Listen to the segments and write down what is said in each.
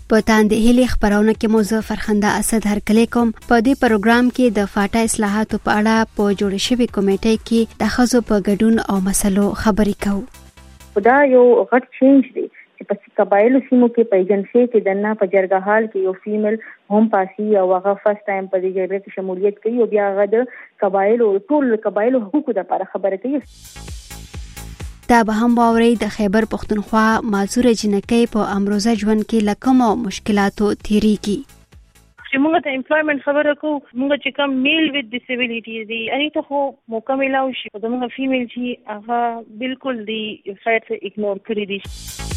په تاندې هلي خبرونه کې مو زه فرخنده اسد هرکلی کوم. په دې پروګرام کې د فاټا اصلاحاتو په اړه په جوړ شوی کمیټې کې د ښځو په ګډون او مسلو خبرې کوو. دا یو غټ چینج دی چې په قبایلو سیمو کې په ایجنسي کې دنه په جرګه حال کې یو فیمیل هم پاسي او هغه فرست ټایم په دې جرګه کې شمولیت کوي او بیا هغه د قبایلو ټول قبایلو حقوقو لپاره خبره کوي. دا به هم باوري د خیبر پختونخوا معذور جنکۍ په امروزه ژوند کې لکم او مشکلاتو تیریږي. چې موږ ته امپلویمنت خبره کوو، موږ چې کوم میل وذ ډیسیبিলিټیز دی هغه ته خو موقع ملاوي شي، خو موږ فیمیل چې هغه بالکل دی فایټ اګنور کړی دي.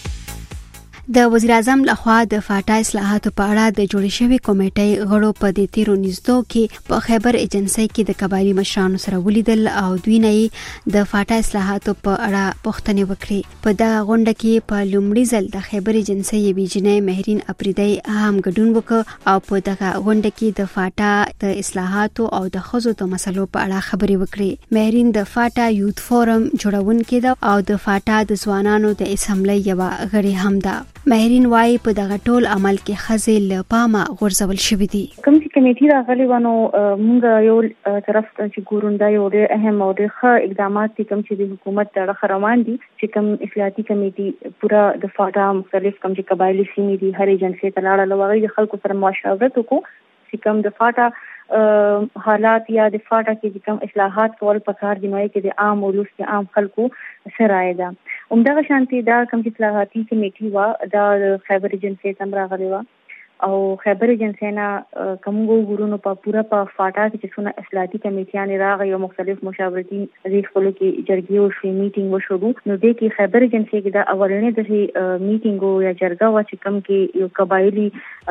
د وزیر اعظم لخوا د فاټا اصلاحاتو په اړه د جوړ شوی کمیټې غړو په دې تیرو نږدو کې په خیبر ایجنسي کې د قبایلی مشرانو سره ولیدل او دوی نه د فاټا اصلاحاتو په اړه پوښتنې وکړې. په دغه غونډه کې په لومړي ځل د خیبر ایجنسي بیجنې مهرین اپریدی هم ګډون وکړ او په دغه غونډه کې د فاټا د اصلاحاتو او د ښځو د مسلو په اړه خبرې وکړې. مهرین د فاټا یوث فورم جوړونکې ده او د فاټا د ځوانانو د اسمبلی یو غړي هم ده. مهرین وايي په دغه ټول عمل کې خزې له پامه غورځول شوې دي. کوم چې کمیټې راغلي ونه موږ یو طرف ته چې ګورون دا یو ډېر اهم او ډېر ښه اقدامات دي کوم چې د حکومت طرف روان دي چې کوم اصلاحاتي کمیټې پورا د فاټا مختلف کوم چې قبایلی سیمې دي هر ایجنسي ته لاړه لوغي د خلکو سره مشاورت وکړو چې کوم د فاټا حالات یا د فاټا کې کوم اصلاحات کول پکار دي نو کې د عام ولس د عام خلکو سره ده. همدغه شانتي دا کوم چې اصلاحاتي کمیټې وا دا خیبر ایجنسي تم راغلی وا او خیبر ایجنسي نه کومو ګورونو په پورا په فاټا کې چې څونه اصلاحاتي کمیټیان راغلي او مختلف مشاورتي ریښکلو کې جرګې او شي میټینګ وشو نو د کې خیبر ایجنسي کې دا اولنې د میټینګ یا جرګه وا چې کوم کې یو قبایلی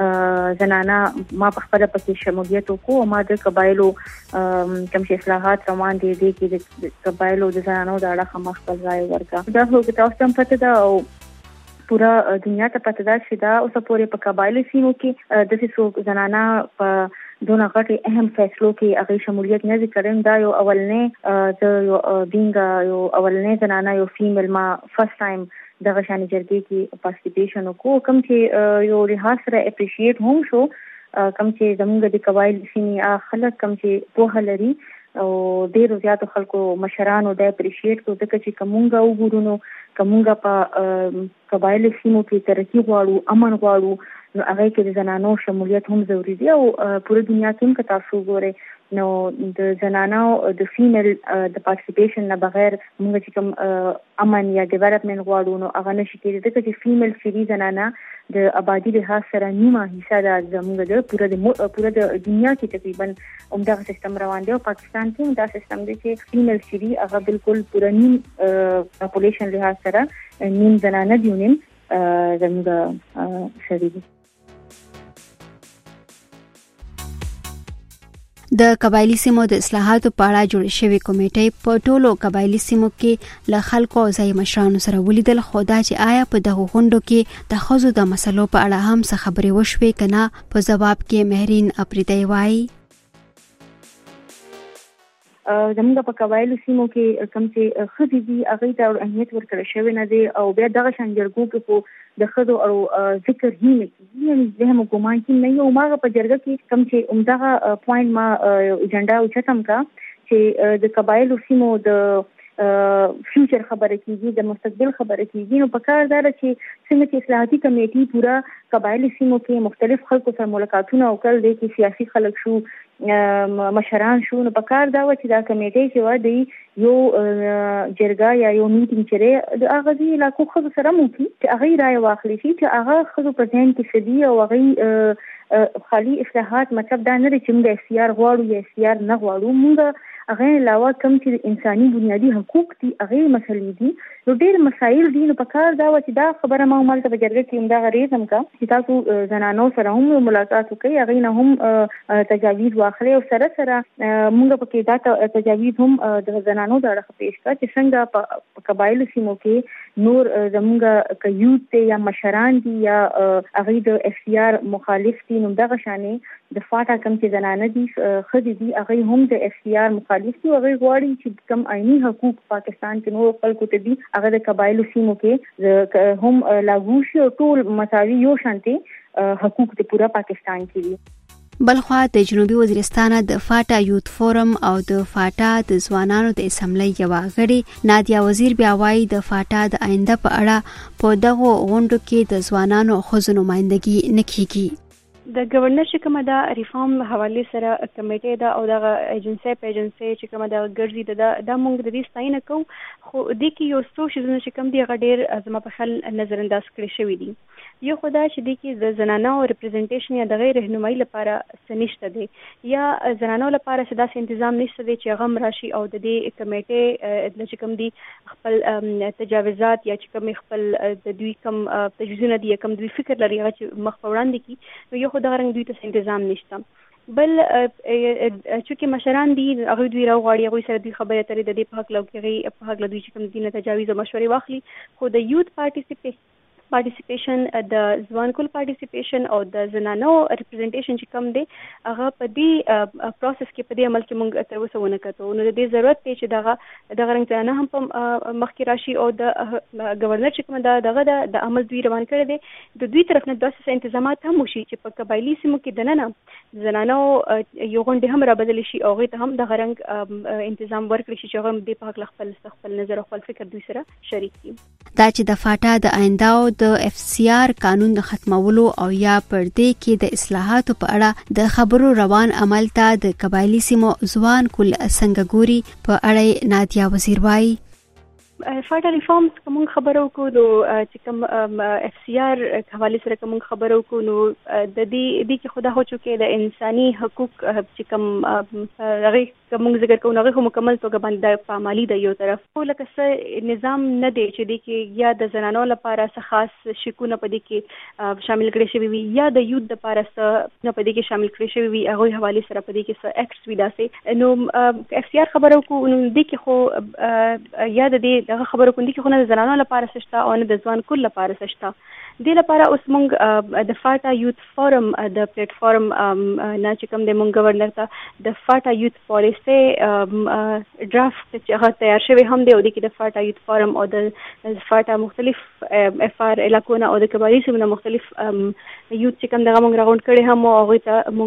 زنانا ما په خپل پکې شمولیت وکړو ما د قبایلو کوم چې اصلاحات روان دي د کې د قبایلو د زنانو د اړه خپل رائے ورکړه. دا هو تاسو هم پته ده او پورا دنیا ته پته ده چې دا اوس پورې په قبایلی سیمو کې د څو زنانا په دونه غټي اهم فیصلو کې هغه شمولیت نه ذکرم. دا یو اولنې د یو دینګا یو اولنې زنانا یو فیمیل ما فرست ټایم د غشانې جرګې کې پارټیسیپیشن وکړو کوم چې یو ریاست سره اپریشیټ هم شو کوم چې زموږ د قبایلی سیمې خلک کوم چې په لري او ډیرو زیاتو خلکو مشرانو د اپریشیټ کو د چې کومګه وګورونو کومګه په قبایلی سیمو کې ترقی غواړو امن غواړو نو هغه کې د زنانو شمولیت هم ضروری دی او پوره دنیا کې هم تاسو ګورئ نو د زنانو د فیمیل د پارټیسیپیشن نه بغیر موږ چې کوم امن یا ډیولپمنٹ غواړو نو هغه نشي کېدای چې فیمیل سری زنانا د آبادی لحاظ سره نیمه حصہ د زموږ د پوره د دنیا کې تقریبا همدغه سیستم روان دی او پاکستان کې دا سیستم دی چې فیمیل سری هغه بالکل پوره نیم پاپولیشن لحاظ سره نیم زنانه دی نیم زموږ سری دی. د قبایلی سیمو د اصلاحاتو په اړه جوړ شوی کمیټې په ټولو قبایلی سیمو کې له خلکو او ځای مشرانو سره ولیدل خو دا چې آیا په دغه غونډو کې د ښځو د مسلو په اړه هم څه خبرې وشوې که نه په ځواب کې مهرین اپریدی وایي زموږ په قبایلو سیمو کې کوم چې ښځې دي هغې ته اهمیت ورکړی شوی نه دی او بیا دغه شان جرګو کې خو د ښځو او ذکر هی نه کېږي زه هم ګمان کې نه یم هماغه په جرګه کې کوم چې همدغه پوینټ ما ایجنډا اوچتم کا چې د قبایلو سیمو د فیوچر خبره کیږي د مستقبل خبره کیږي نو په کار دا چې څنګه چې اصلاحاتي کمیټې پورا قبایلی سیمو کې مختلف خلکو سره ملاقاتونه وکړل دي چې سیاسي خلک شو مشران شو نو په کار دا چې دا کمیټې چې و دی یو جرګه یا یو میټینګ چره د هغه دی علاقو خو سره مو چې هغه رائے واخلي چې هغه خو په ځین کې سدي او هغه خالي اصلاحات مطلب دا نه چې موږ اختیار غواړو یا اختیار نه غواړو موږ هغه علاوه کوم چې انساني بنیادی حقوق دي هغه مسلې دي نو ډېر مسایل دي نو په کار دا چې دا خبره ما مالته په جرګه کې همدا غریزم کا چې تاسو زنانو سره هم ملاقات وکړئ هغه نه هم تجاویز واخلي او سره موږ په کې دا تجاویز هم د زنانو د اړه پیش کړ چې څنګه په قبایلو سیمو کې نور زموږ کيوت یا مشران دي یا هغه د اختیار مخالف دي شي نو دغه شانې د فاټا کم چې زنانه دي خدي دي هغه هم د FCR مخالف دي هغه غواړي چې کم آئینی حقوق پاکستان کې نو خلکو ته دي هغه د قبایلو سیمو کې هم لاګو شي او ټول مساوي یو شانتي حقوق د پورا پاکستان کې دي. بلخوا د جنوبي وزیرستان د فاټا یوت فورم او د فاټا د ځوانانو د اسمبلی یو غړي نادیا وزیر بیا وايي د فاټا د آینده په اړه په دغه غونډو کې د ځوانانو او ښځو نمائندګي نه کیږي. د گورنر چې کومه دا ریفارم حواله سره کمیټه دا او دغه ایجنسی چې کومه دا ګرځي دا موږ د دې ستاینه کوو خو د کې یو څو شیزونه چې کوم دی غډیر زما په خل نظر انداز کړی شوی دي. یو خدا چې د کې د زنانو ریپرزنټیشن یا د غیر رهنمایي لپاره سنشته دي یا زنانو لپاره سدا سي تنظیم نشته دي چې غم راشي او د دې کمیټه چې کوم دي خپل تجاوزات یا چې کوم خپل د دوی کوم تجویزونه دي کوم دوی فکر لري چې مخ وړاندې کی یو خدای رنګ دوی ته تنظیم نشته بل چې مشران دي هغه دوی راغواړي هغه سره دوی خبرې اترې د دې په حق لوکېږي په حق دوی چې کوم دینه تجاوز او مشورې واخلي خو د یوت پارټیسیپیشن د ځوانکول پارټیسیپیشن او د زنانو ریپرزنټیشن چې کوم دی هغه په دې پروسس کې په دې عمل کې موږ تر اوسه ونه کتو نو د دې ضرورت دی چې دغه رنګ ځانه هم په مخکې راشي او د گورنر چې کوم دغه د عمل دوی روان کړی دی د دوی طرف نه داسې تنظیمات هم وشي چې په قبایلی سیمو کې دننه زنانو یو غونډه هم را بدل شي او هغه ته هم دغه رنګ تنظیم ورکړي شي چې هغه دې په حق خپل نظر او خپل فکر دوی سره شریک کړي. دا چې د فاټا د آینده د FCR قانون د ختمولو او یا پردې کې د اصلاحاتو په اړه د خبرو روان عمل ته د قبایلی سیمو ځوان کل څنګه ګوري په اړه نادیا وزیر وايي. فاټا ریفارمز کوم خبرو کو نو چې کوم FCR حواله سره کوم خبرو کو نو د دې کې خدا هو چې د انساني حقوق چې کوم هغه کوم ذکر کوو هغه مکمل توګه باندې پامالي د یو طرف لکه څه نظام نه دی چې د کې یا د زنانو لپاره څه خاص شکونه پدې کې شامل کړي شوی وي یا د یوت لپاره څه نه پدې کې شامل کړي شوی وي هغه حواله سره پدې کې څه اکټس وي داسې نو FCR خبرو کو نو د کې خو یا د دې دغه خبرو کوندي کې خو نه د زنانو لپاره سشته او نه د ځوان کل لپاره سشته دې لپاره اوس موږ د فاټا یوت فورم د پلیټ فارم نه چې کوم د موږ گورنر ته د فاټا یوت پالیسي ډرافټ چې هغه تیار شوی هم دی او د کې د فاټا یوت فورم او د فاټا مختلف FR علاقونه او د قبایلی سیمو مختلف یوت چې کوم دغه موږ راغونډ کړي هم او هغه ته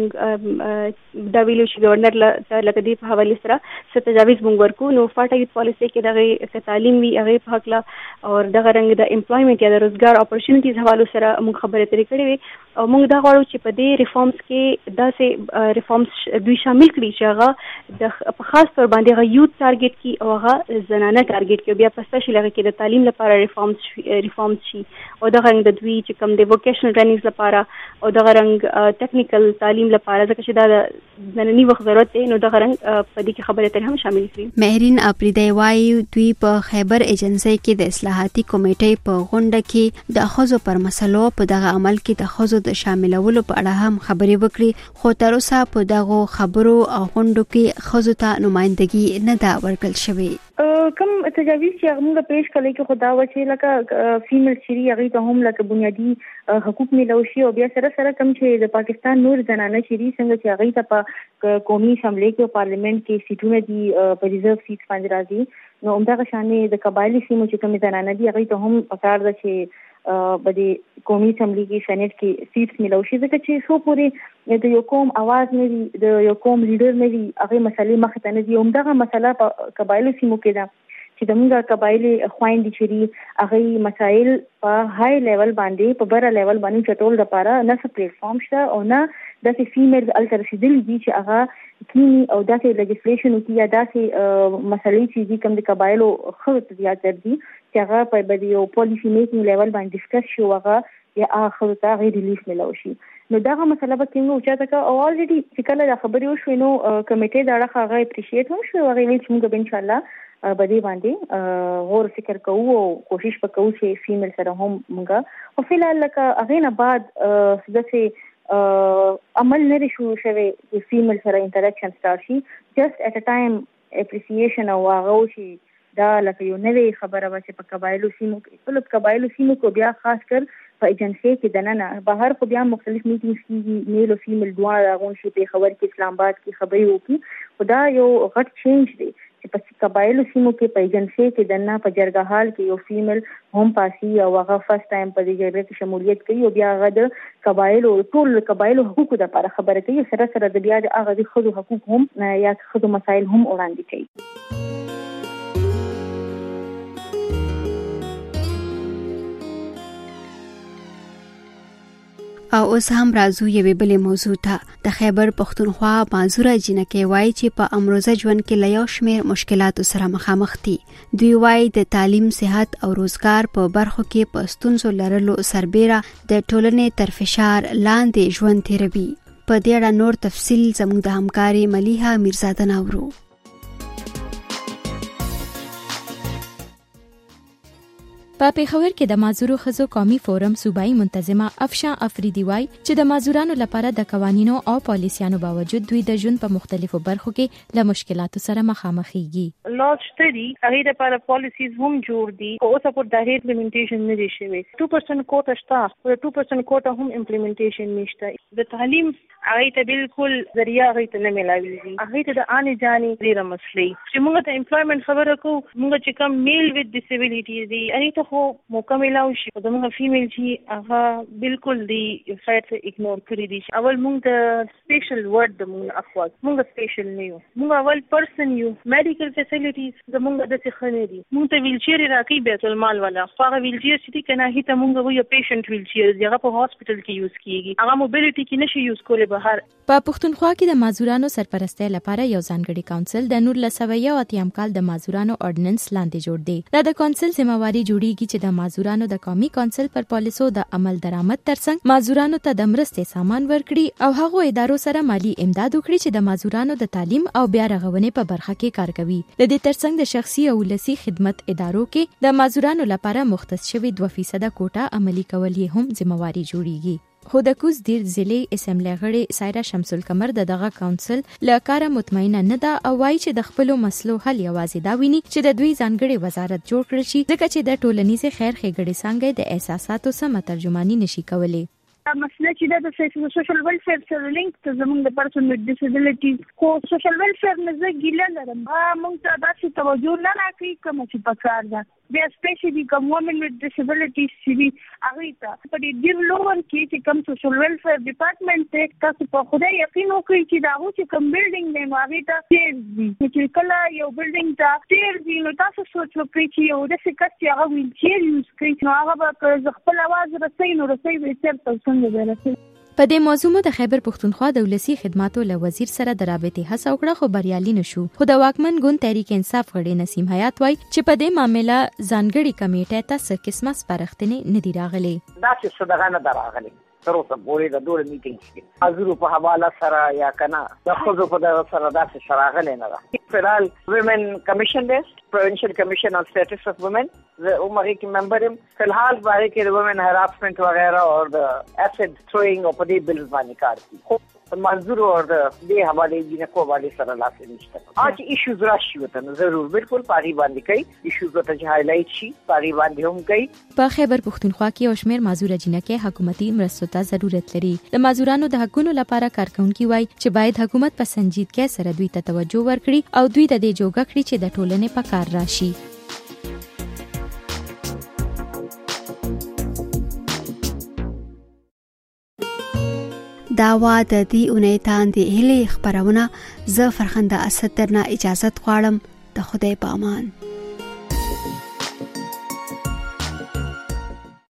موږ دا ویلو چې گورنر لکه دې په حواله سره څه تجاویز موږ ورکو نو فاټا یوت پالیسي کې دغه تعلیم وی هغه په حق لا او دغه رنګ د امپلویمنت یا د روزګار اپورچونټیز حوالو سره موږ خبرې اترې کړې وي او موږ دا غواړو چې په دې ریفارمز کې داسې ریفارمز دوی شامل کړي چې هغه د په خاص تور باندې هغه یوت ټارګټ کی او هغه زنانه ټارګټ کی بیا پسته شي لږه کې د تعلیم لپاره ریفارمز شي او دغه رنګ د دوی چې کوم د ووکیشنل ټریننګز لپاره او دغه رنګ ټیکنیکل تعلیم لپاره ځکه چې دا د زناني وخت ضرورت دی نو دغه رنګ په دې کې خبرې اترې هم شامل کړي. مهرین اپریدی وايي دوی په خیبر ایجنسی کې د اصلاحاتي کمیټې په غونډه کې د ښځو پر مسلو په دغه عمل کې د ښځو د شاملولو په اړه هم خبرې وکړي خو تر اوسه په دغه خبرو او غونډو کې ښځو ته نمائندګي نه دا ورکړل شوې. کم تجاویز چې موږ پیش کړی کې خدا و چې لکه فیمیل شری هغه ته هم لکه بنیادی حقوق ملو شي او بیا سره سره کم چې د پاکستان نور زنانه شری څنګه چې هغه ته په قومي اسمبلی کې او پارلیمنت کې سیټونه دي په ریزرو سیټ باندې راځي نو همدغه شانې د قبایلی سیمو چې کوم زنانه دي هغه ته هم پکار ده چې بده قومي اسمبلی کې سېنات کې سیټس ملو شي ځکه چې سو پورې د یو قوم आवाज نه وي د یو قوم لیډر نه وي هغه مسلې مخ ته نه دي همدغه مسله په قبایلی سیمو کې ده چې د موږ قبایلی خويندې چې هغه مسایل په های لیول باندې په بره لیول باندې چټول لپاره نه څه پلیټ فارم شته او نه داسې فیمیل الټر رسیدلي دي چې هغه کینی او داسې لیجسلیشن او یا داسې مسلې چې کوم د قبایلو خلک زیات دي چې هغه په بدیو پالیسی میکینګ لیول باندې ډیسکس شو هغه یا هغه ته غیر ریلیف ملو شي نو داغه مسله به څنګه او چې دا او الریډي چې کله دا خبرې وشو نو کمیټه دا هغه اپریشیټ هم شو هغه ویل چې موږ ان شاء الله بدی باندې غور فکر کوو او کوشش وکړو چې فیمیل سره هم موږ او فلحال لکه هغه نه بعد دسه عمل نه شو شوی د فیمیل سره انټریکشن سٹارټ شي جست اټ ا ټایم اپریسیشن او هغه چې دا لکه یو نوې خبره و چې په قبایلو سیمو کې بیا خاص کر په ایجنسی کې دننه بهر خو بیا مختلف میټینګز کیږي، میل او فیمیل دواړه راغون شي په خبر کې اسلام آباد کې خبرې وکړي. خدا یو غټ چینج دی چې په قبایلو سیمو کې په ایجنسی کې دننه په جرګه حال کې یو فیمیل هم پاسي او هغه فرست ټایم په دې جرګه کې شمولیت کوي او بیا هغه د قبایلو ټول قبایلو حقوقو لپاره خبره کوي، سره سره د بیا د هغه د خود حقوق هم یا خود مسایل هم وړاندې کوي. او اوس هم راځو یوې بلې موضوع ته. د خیبر پښتونخوا منظوره جنکې وایي چې په امروزه ژوند کې له یو شمېر مشکلاتو سره مخامخ دي. دوی وایي د تعلیم، صحت او روزګار په برخو کې په ستونزو لرلو سربیره د ټولنې تر فشار لاندې ژوند تیروي. په دې اړه نور تفصیل زموږ د همکاري ملیحه میرزاده ناورو. په پیښور کې د معذورو ښځو قومي فورم صوبایي منتظمه افشا افریدي وایي چې د معذورانو لپاره د قوانینو او پالیسیانو باوجود دوی د ژوند په مختلفو برخو کې له مشکلاتو سره مخامخېږي. لاج تری هغه لپاره پالیسیز هم جوړ دي او اوس په د امپلیمنټیشن نه دي شوی. 2% کوټه شته او 2% کوټه هم امپلیمنټیشن نشته. د تعلیم هغه ته بالکل ذریعہ هغه ته نه ملاويږي. هغه ته د اني جاني ډیره مسلې چې موږ ته امپلویمنت خبره کو، موږ چې کوم میل وذ ډیسیبিলিټیز دي اني ته خو مکمل او شي د موږ فیمیل چې هغه بالکل دی فایټ اګنور کړی دي. اول موږ د سپیشل ورډ د موږ اخوا موږ سپیشل نه یو، موږ اول پرسن یو. میډیکل فیسیلیټیز د موږ د څه نه دي. موږ ته ویل چیر راکې بیت المال والا هغه ویل چیر چې کنه هیته موږ یو پیشنټ ویل چیر هغه په هاسپټل کې یوز کیږي، هغه موبیلیټي کې نشي یوز کولای. بهر په پښتونخوا کې د معذورانو سرپرستۍ لپاره یو ځانګړي کونسل د 1981 کال د معذورانو اورډیننس لاندې جوړ دی. دا د کونسل ذمہواری جوړیږي چې د معذورانو د قومي کونسل پر پالیسو د عمل درآمد ترڅنګ معذورانو ته د مرستې سامان ورکړي او هغه ادارو سره مالی امداد وکړي چې د معذورانو د تعلیم او بیا رغونې په برخه کې کار کوي. د دې ترڅنګ د شخصي او ولسی خدمت ادارو کې د معذورانو لپاره مختص شوی 2% کوټه عملی کول یې هم ذمہواری جوړیږي. خو د کوز دیر ضلع اسمبلی غړي سایرا شمس القمر دغه کونسل له کاره مطمئنه نه ده او وايي چې د خپل مسلو حل یوازې دا ویني چې د دوی ځانګړي وزارت جوړ کړي شي ځکه چې د ټولنیز خیر ښېګړې څنګه د احساساتو سم ترجمانی نشي کولای. مسله چې د سوشل ویلفیر سره لینک ته زموږ د پرسن وذ ډیسیبিলিټیز کو سوشل ویلفیر نه زه ګیله لرم. موږ ته داسې توجه نه راکړي کوم چې پکار ده. بیا سپیشلی کوم وومن وذ ډیسیبিলিټیز چې هغه ته په دې ډیر لوور کې چې کوم سوشل ویلفیر ډپارټمنټ ته تاسو په خدای یقین وکړئ چې دا چې کوم بلډینګ دی نو هغه ته تیر دي چې کله یو بلډینګ ته تیر دي نو تاسو سوچ وکړئ چې یو د څه کس چې هغه ویل چیر یوز کوي نو هغه به خپل आवाज رسوي نو رسوي به چیرته په دې موضوع مو د خیبر پښتونخوا د ولسی خدماتو له وزیر سره د رابطې هڅه وکړه خو بریالي نشو. خو د واکمن ګوند تحریک انصاف غړي نسیم حیات وایي چې په دې معاملې ځانګړي کمیټه ته څه قسمه سپارښتنې نه دي راغلي. دا چې صدقه نه دراغلي تر اوسه پورې د ډور میټینګ کې حضور په حواله سره یا کنه د خود په دغه سره داسې شراغله نه ده. فلال ویمن کمیشن دی پروینشل کمیشن on status of women the عمرې کې ممبر یم. فلحال باندې کې د وومن هراسمنت وغیرہ او د اسید تھروینګ او په دې بل باندې کار کوي. منظور اور دې حواله دي نه کوواله سره لاسه نشته. اج ایشوز راشي وته ضرور بالکل پاري باندې کوي ایشوز ته هایلایټ شي پاري باندې هم کوي. په خیبر پښتونخوا کې او شمیر معذور جنکه حکومتي مرستو ته ضرورت لري. د معذورانو د حقونو لپاره کارکونکي وایي چې باید حکومت په سنجیدګۍ سره دوی ته توجه ورکړي او دوی د دې جوګه کړي چې د ټولنې په کار راشي. دا وا د دې اونۍ تاندې هلي خبرونه زه فرخنده اسد درنه اجازت غواړم. د خدای په امان.